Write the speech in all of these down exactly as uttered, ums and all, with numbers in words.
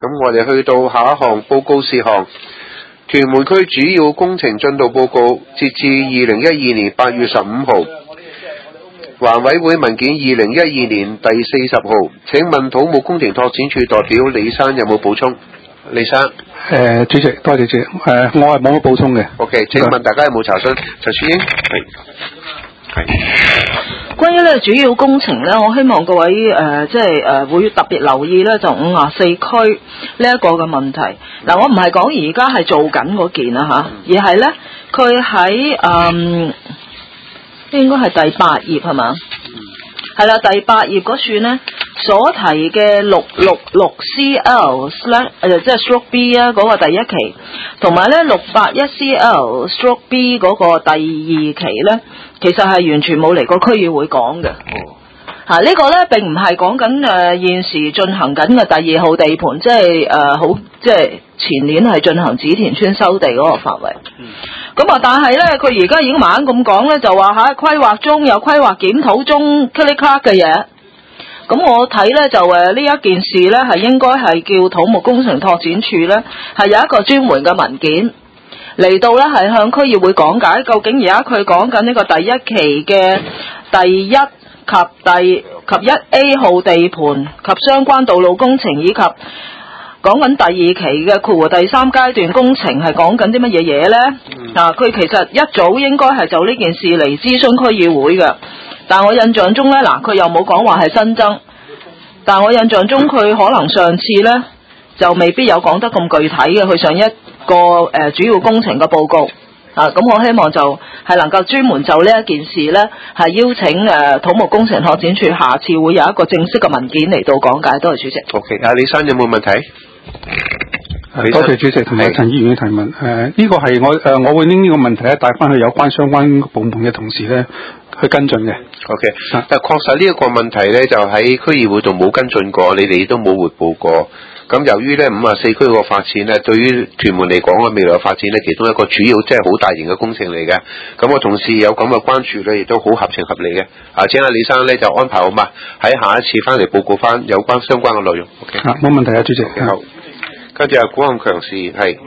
咁我哋去到下一項報告事項，屯門區主要工程進度報告，截至二零一二年八月十五號，環委會文件二零一二年第四十號。請問土木工程拓展處代表李生有冇補充？李生，誒、 呃，主席，多謝主席。誒、呃，我係冇乜補充嘅。 OK， 請問大家有冇查詢？陳淑英，係係。 關於咧主要工程咧，我希望各位誒、呃、即係誒、呃、會特別留意咧，就五十四區呢一個嘅問題。嗱，我唔係講而家係做緊嗰件啊嚇，而係咧佢喺誒應該係第八頁係嘛？係啦，第八頁嗰處呢所提嘅六六六 C L 咧，誒即係 Stroke B 啊嗰個第一期，同埋咧六八一 C L Stroke B 嗰個第二期咧，其實係完全冇嚟過區議會講嘅。嚇、啊，呢、這個咧並唔係講緊誒現時進行緊嘅第二號地盤，即係誒好即係前年係進行紫田村收地嗰個範圍。咁啊，但係咧佢而家已經猛咁講咧，就話喺規劃中有規劃檢討中 click click 嘅嘢。咁我睇咧就誒呢一件事咧係應該係叫土木工程拓展處咧係有一個專門嘅文件嚟到咧係向區議會講解究竟而家佢講緊呢個第一期嘅第一及第及一 A 號地盤及相關道路工程，以及講緊第二期嘅括弧第三階段工程係講緊啲乜嘢嘢咧？嗱、嗯，佢其實一早應該係就呢件事嚟諮詢區議會嘅。但我印象中咧，嗱佢又冇講話係新增，但我印象中佢可能上次咧就未必有講得咁具體嘅，佢上一個誒、呃、主要工程嘅報告啊，咁我希望就係能夠專門就呢一件事咧係邀請誒、呃、土木工程拓展處下次會有一個正式嘅文件嚟到講解。多謝主席。 OK， 阿李生有冇問題？ 多謝主席同埋陳議員嘅提問。誒、呃，呢、這個係我誒、呃，我會拎呢個問題咧帶翻去有關相關部門嘅同事咧去跟進嘅。 OK， 但確實呢一個問題咧就喺區議會度冇跟進過，你哋都冇匯報過。咁由於咧五十四區個發展咧，對於屯門嚟講嘅未來發展咧，其中一個主要即係好大型嘅工程嚟嘅。咁我同事有咁嘅關注咧，亦都好合情合理嘅。啊，請阿李生咧就安排好嘛，喺下一次翻嚟報告翻有關相關嘅內容。OK， 啊，冇問題啊，主席。 Okay，好。跟住阿古漢強士係。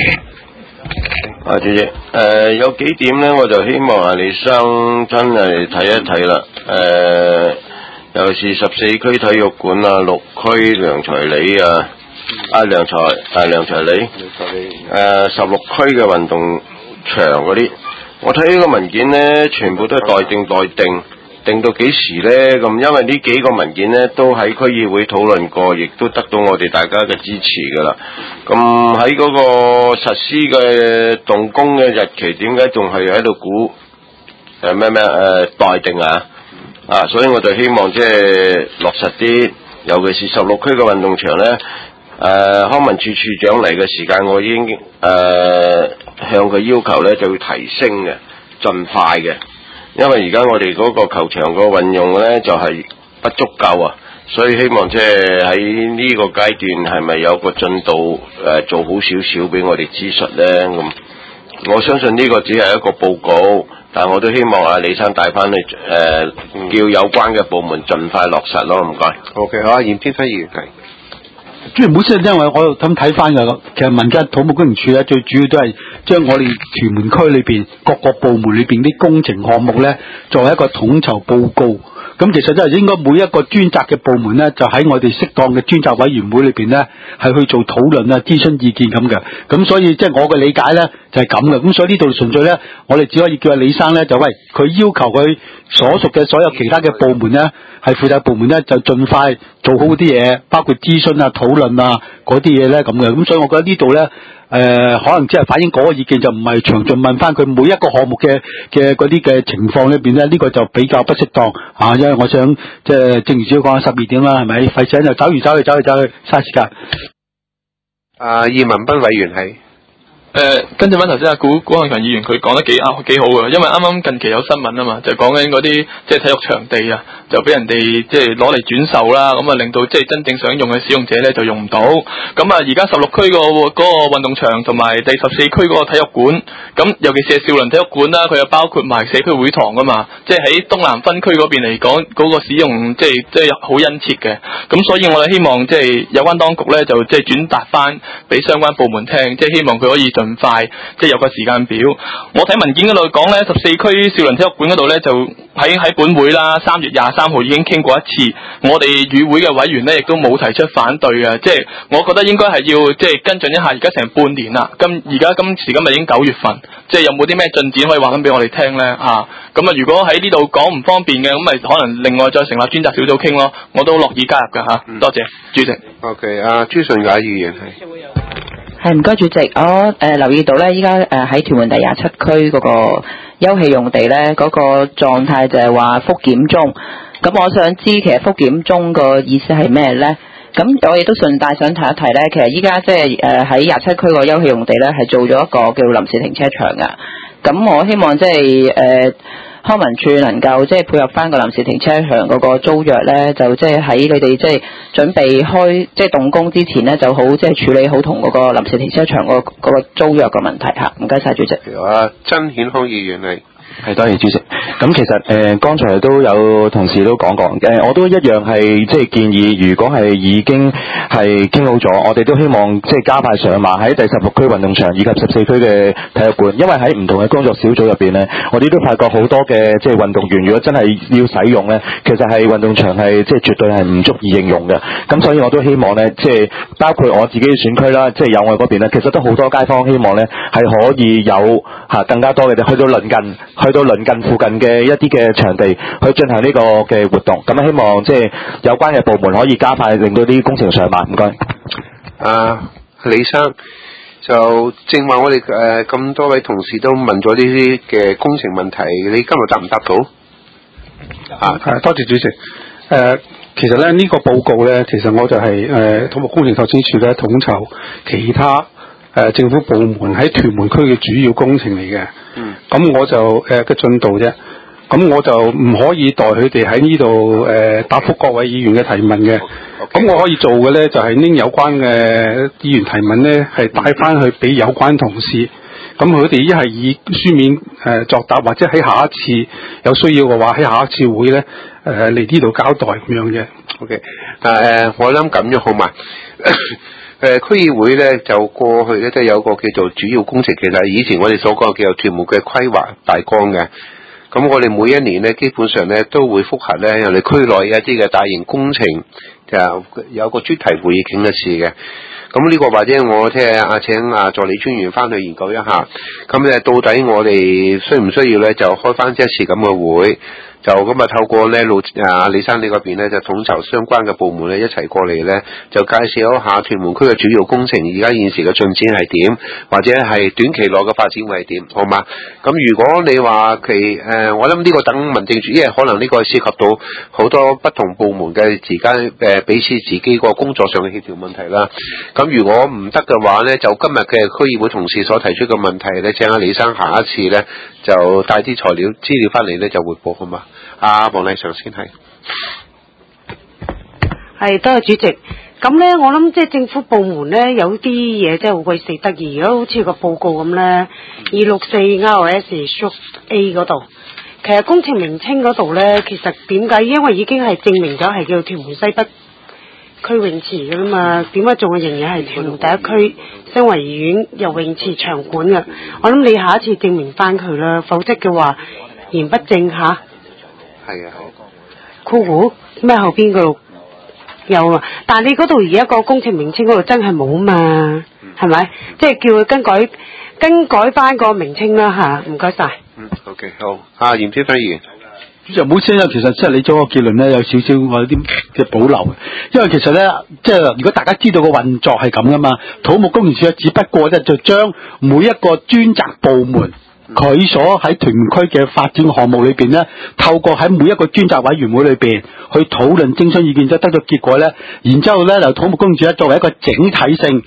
啊，主席，誒、呃、有幾點咧，我就希望阿李生真係睇一睇啦。誒、呃，尤其是十四區體育館啊，六區良才里啊，啊良才啊良才里，誒十六區嘅運動場嗰啲，我睇呢個文件咧，全部都係待定待定。定到幾時呢？咁因為呢幾個文件呢都喺區議會討論過，亦都得到我哋大家嘅支持噶啦。咁喺嗰個實施嘅動工嘅日期，點解仲係喺度估誒咩咩誒待定啊？啊，所以我就希望即係落實啲，尤其是十六區嘅運動場呢。誒、呃，康文署署長嚟嘅時間，我已經誒、呃、向佢要求呢就要提升嘅，盡快嘅。因為而家我哋嗰個球場個運用咧就係、是、不足夠啊，所以希望即係喺呢個階段係咪有個進度誒、呃、做好少少俾我哋知述咧？咁我相信呢個只係一個報告，但我都希望阿李生帶翻去誒、呃、叫有關嘅部門盡快落實咯，唔該。 OK， 好啊，嚴天輝議員係。 即係唔好意思，因為我咁睇翻㗎，其實民間土木工程處咧最主要都係將我哋屯門區裏邊各個部門裏邊啲工程項目咧作為一個統籌報告。咁其實真係應該每一個專責嘅部門咧，就喺我哋適當嘅專責委員會裏邊咧，係去做討論啊、諮詢意見咁嘅。咁所以即係我嘅理解咧，就係咁嘅。咁所以呢度純粹咧，我哋只可以叫阿李生咧，就喂佢要求佢所屬嘅所有其他嘅部門咧，係負責部門咧，就盡快做好啲嘢，包括諮詢啊、討論啊嗰啲嘢咧咁嘅。咁所以我覺得呢度咧。誒、呃，可能只係反映嗰個意見，就唔係詳盡問翻佢每一個項目嘅嘅嗰啲嘅情況裏邊咧，呢、這個就比較不適當啊！因為我想即係正如主要講十二點啦，係咪？費事就走嚟走去走嚟走去嘥時間。 啊，葉文斌委員係。 誒、呃，跟住翻頭先阿古古漢強議員佢講得幾啱幾好嘅，因為啱啱近期有新聞啊嘛，就講緊嗰啲即係體育場地啊，就俾人哋即係攞嚟轉售啦，咁啊令到即係真正想用嘅使用者咧就用唔到。咁啊而家十六區個嗰個運動場同埋第十四區嗰個體育館，咁尤其是係少林體育館啦，佢又包括埋社區會堂噶嘛，即係喺東南分區嗰邊嚟講，嗰、那個使用即係即係好殷切嘅。咁所以我哋希望即係有關當局咧就即係轉達翻俾相關部門聽，即係希望佢可以盡快即係有個時間表。我睇文件嗰度講咧，十四區少林體育館嗰度咧就喺喺本會啦，三月廿三號已經傾過一次，我哋與會嘅委員咧亦都冇提出反對嘅，即係我覺得應該係要即係跟進一下，而家成半年啦，今而家今時今日已經九月份，即係有冇啲咩進展可以話翻俾我哋聽咧啊？咁啊，如果喺呢度講唔方便嘅，咁咪可能另外再成立專責小組傾咯，我都樂意加入㗎吓。嗯、多謝主席。 OK， 啊朱順雅議員係。 係唔該主席，我誒、呃、留意到咧，依家誒喺屯門第廿七區嗰個休憩用地咧，嗰、那個狀態就係話復檢中。咁我想知其實復檢中個意思係咩咧？咁我亦都順帶想提一提咧，其實依家即係誒喺廿七區個休憩用地咧係做咗一個叫臨時停車場㗎。咁我希望即係誒。呃康文署能夠即係配合翻個臨時停車場嗰個租約咧，就即係喺你哋即係準備開即係動工之前咧，就好即係處理好同嗰個臨時停車場嗰嗰個租約嘅問題嚇。唔該晒主席。 啊，曾顯康議員係。 係，多謝主席。咁其實誒，剛、呃、才都有同事都講過，誒、呃，我都一樣係即係建議，如果係已經係傾好咗，我哋都希望即係加快上馬喺第十六區運動場以及十四區嘅體育館，因為喺唔同嘅工作小組入邊咧，我哋都發覺好多嘅即係運動員，如果真係要使用咧，其實係運動場係即係絕對係唔足以應用嘅。咁所以我都希望咧，即係包括我自己嘅選區啦，即係友愛嗰邊咧，其實都好多街坊希望咧係可以有嚇更加多嘅去到鄰近。去到鄰近附近嘅一啲嘅場地去進行呢個嘅活動，咁希望即係有關嘅部門可以加快令到啲工程上馬。唔該。 啊，李生就正話我哋誒咁多位同事都問咗呢啲嘅工程問題，你今日答唔答到？ 啊，係多謝主席。誒、呃，其實咧呢、這個報告咧，其實我就係、是、誒、呃、土木工程拓展署咧統籌其他。誒、呃、政府部門喺屯門區嘅主要工程嚟嘅，嗯，咁我就誒嘅進度啫，咁我就唔可以代佢哋喺呢度誒答覆各位議員嘅提問嘅，咁、okay. 我可以做嘅咧就係、是、拎有關嘅議員提問咧，係帶翻去俾有關同事，咁佢哋一係以書面誒、呃、作答，或者喺下一次有需要嘅話，喺下一次會咧誒嚟呢度交代咁樣嘅。 OK， 誒我諗咁樣好嘛？誒、呃、區議會咧就過去咧都有個叫做主要工程，其實以前我哋所講嘅叫做屯門嘅規劃大綱嘅。咁我哋每一年咧基本上咧都會複核咧，我哋區內一啲嘅大型工程就有個專題會議傾一次嘅。咁呢個或者我聽阿請阿助理專員翻去研究一下。咁咧到底我哋需唔需要咧就開翻一次咁嘅會？就咁啊，透過咧陸啊李生你嗰邊咧，就統籌相關嘅部門咧一齊過嚟咧，就介紹一下屯門區嘅主要工程，而家現時嘅進展係點，或者係短期內嘅發展會係點，好嘛？咁如果你話其誒、呃，我諗呢個等民政處，因為可能呢個涉及到好多不同部門嘅之間誒彼此自己個工作上嘅協調問題啦。咁如果唔得嘅話咧，就今日嘅區議會同事所提出嘅問題咧，請阿李生下一次咧就帶啲材料資料翻嚟咧就匯報，好嘛？阿黃麗常先係， 係多謝主席。咁咧，我諗即係政府部門咧有啲嘢真係好鬼死得意。如果好似個報告咁咧，二六四 R S Shop A 嗰度，其實工程名稱嗰度咧，其實點解？因為已經係證明咗係叫屯門西北區泳池㗎啦嘛，點解仲係仍然係屯門第一區新維園游泳池場館嘅？我諗你下一次證明翻佢啦，否則嘅話言不正吓。係啊，酷虎咩後邊嗰度有啊？但係你嗰度而家個工程名稱嗰度真係冇嘛？係、嗯、咪？即係叫佢更改更改翻個名稱啦吓，唔該晒。嗯 ，OK 好。啊，嚴超輝議員， 主席唔好聲啊！其實即係你做個結論咧，有少少我有啲嘅保留，因為其實咧，即係如果大家知道個運作係咁噶嘛，土木工程署只不過咧就將每一個專責部門。佢所喺屯門區嘅發展項目裏邊咧，透過喺每一個專責委員會裏邊去討論、徵詢意見，之後得到結果咧，然之後咧由土木工程署咧作為一個整體性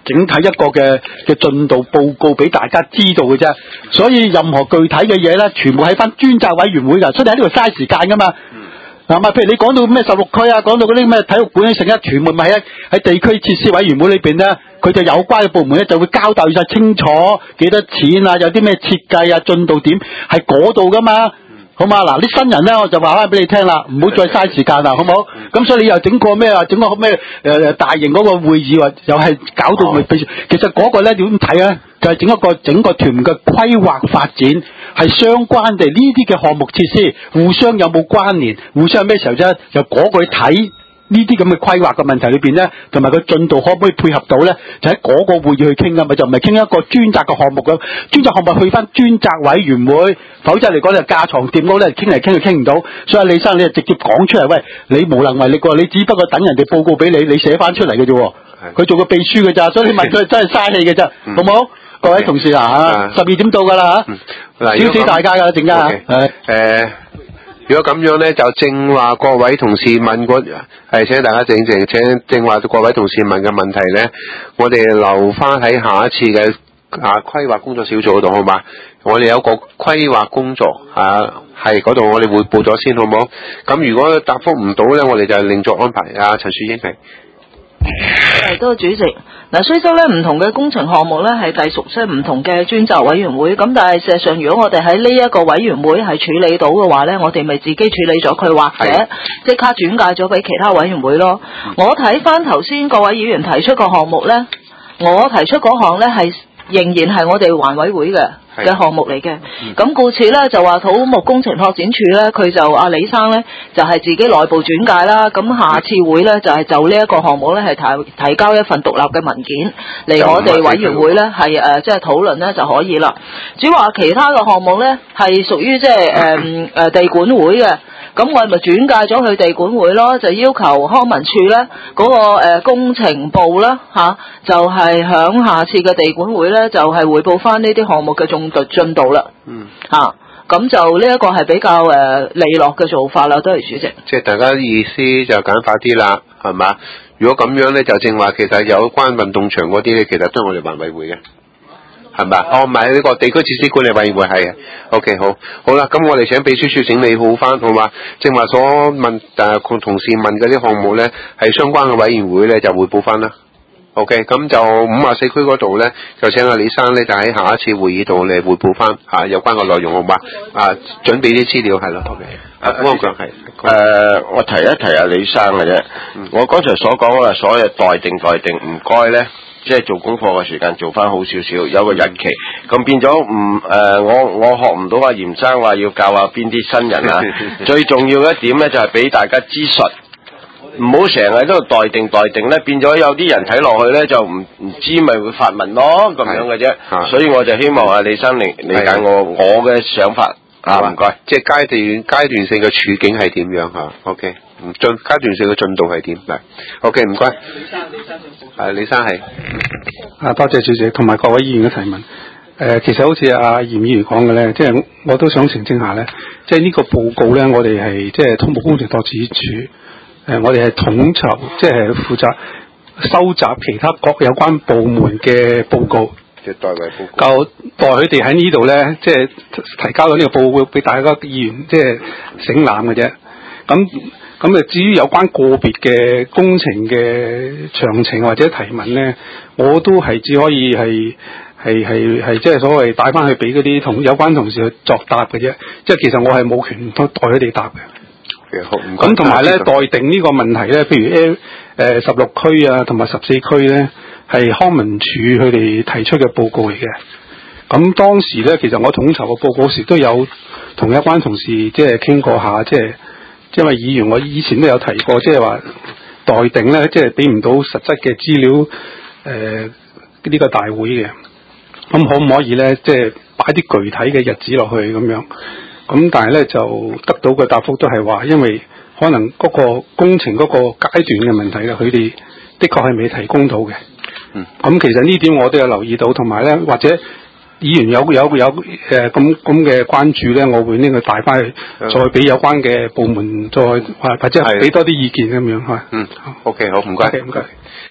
整體一個嘅嘅進度報告俾大家知道嘅啫。所以任何具體嘅嘢咧，全部喺翻專責委員會㗎，所以你喺呢度嘥時間㗎嘛。嗱嘛，譬如你講到咩十六區啊，講到嗰啲咩體育館成日全部咪喺喺地區設施委員會裏邊咧，佢就有關嘅部門咧就會交代晒清楚幾多錢啊，有啲咩設計啊，進度點係嗰度㗎嘛。好嘛，嗱啲新人咧我就話翻俾你聽啦，唔好再嘥時間啦，好唔好？咁所以你又整個咩啊？整個咩誒大型嗰個會議話又係搞到咪？其實嗰個咧點睇咧？就係整一個整個屯門嘅規劃發展係相關地呢啲嘅項目設施互相有冇關聯？互相咩時候啫？由嗰個去睇。呢啲咁嘅規劃嘅問題裏邊咧，同埋個進度可唔可以配合到咧？就喺嗰個會議去傾㗎，咪就唔係傾一個專責嘅項目嘅專責項目去翻專責委員會，否則嚟講就架床疊屋咧，傾嚟傾去傾唔到。所以李生你就直接講出嚟，喂，你無能為力喎，你只不過等人哋報告俾你，你寫翻出嚟嘅啫。佢做個秘書嘅咋，所以你問佢真係嘥氣嘅啫，好唔好？各位同事啊，十二點到㗎啦嚇，少死大家㗎，陣間嚇。 誒。如果咁樣咧，就正話各位同事問過，係請大家靜靜，請正話各位同事問嘅問題咧，我哋留翻喺下一次嘅啊規劃工作小組嗰度，好嘛？我哋有個規劃工作啊，係嗰度我哋匯報咗先，好唔好？咁如果答覆唔到咧，我哋就另作安排。啊，陳樹英係。 係，多謝主席。嗱，雖則咧唔同嘅工程項目咧係隸屬即係唔同嘅專責委員會，咁但係事實上，如果我哋喺呢一個委員會係處理到嘅話咧，我哋咪自己處理咗佢，或者即刻轉介咗俾其他委員會咯。我睇翻頭先各位議員提出個項目咧，我提出嗰項咧係仍然係我哋環委會嘅嘅項目嚟嘅，咁故此咧就話土木工程拓展處咧，佢就阿李生咧就係、是、自己內部轉介啦。咁下次會咧就係、是、就呢一個項目咧係提提交一份獨立嘅文件嚟我哋委員會咧係誒即係討論咧就可以啦。至於話其他嘅項目咧係屬於即係誒誒地管會嘅。咁我哋咪轉介咗去地管會咯，就要求康文署咧嗰、那個誒、呃、工程部啦嚇、啊，就係、是、響下次嘅地管會咧，就係、是、彙報翻呢啲項目嘅進度進度啦。嗯。嚇、啊，咁就呢一個係比較誒、呃、利落嘅做法啦，多謝主席。 即係大家意思就簡化啲啦，係嘛？如果咁樣咧，就正話其實有關運動場嗰啲咧，其實都係我哋環委會嘅。係咪？哦，唔係呢個地區設施管理委員會係嘅。OK， 好，好啦，咁我哋請秘書處整理好翻，好嘛？正話所問誒、呃、同事問嗰啲項目咧，係相關嘅委員會咧就匯報翻啦。OK，咁就五十四區嗰度咧，就請阿李生咧就喺下一次會議度嚟匯報翻嚇有關嘅內容，好嘛？啊，準備啲資料係咯。OK， 啊，我講係誒，我提一提阿李生嘅啫。嗯、我剛才所講嘅所有待定待定，唔該咧。即係做功課嘅時間做翻好少少，有個日期，咁變咗唔誒，我我學唔到阿嚴生話要教下邊啲新人啊。最重要一點咧就係、是、俾大家資訊，唔好成日喺度待定待定咧，變咗有啲人睇落去咧就唔唔知咪會發問咯咁樣嘅啫。所以我就希望阿李生理理解我我嘅想法啊，唔該。 即係階段階段性嘅處境係點樣嚇 ？OK。進階段性嘅進度係點？嗱 ，OK， 唔該。李生，李生係李生係。 啊，多謝主席同埋各位議員嘅提問。誒、呃，其實好似阿嚴議員講嘅咧，即係我都想澄清下咧，即係呢個報告咧，我哋係即係土木工程拓展處，誒、呃，我哋係統籌，即係負責收集其他各有關部門嘅報告。 嘅代為報告。 就代佢哋喺呢度咧，即係提交咗呢個報告俾大家議員，即係省覽嘅啫。咁咁誒，至於有關個別嘅工程嘅詳情或者提問咧，我都係只可以係係係係即係所謂帶翻去俾嗰啲同有關同事去作答嘅啫。即係其實我係冇權代佢哋答嘅。咁同埋咧，待定呢個問題咧，譬如誒誒十六區啊，同埋十四區咧，係康文署佢哋提出嘅報告嚟嘅。咁當時咧，其實我統籌嘅報告時都有同有關同事即係傾過下，即係。因為議員我以前都有提過，即係話待定咧，即係俾唔到實質嘅資料，誒、呃、呢、這個大會嘅，咁可唔可以咧，即係擺啲具體嘅日子落去咁樣？咁但係咧就得到嘅答覆都係話，因為可能嗰個工程嗰個階段嘅問題咧，佢哋的確係未提供到嘅。嗯，咁其實呢點我都有留意到，同埋咧或者。議員有有有誒咁咁嘅關注咧，我會拎佢帶翻去，再俾有關嘅部門再或或者係俾多啲意見咁樣嚇。嗯，OK，好，唔該，唔該。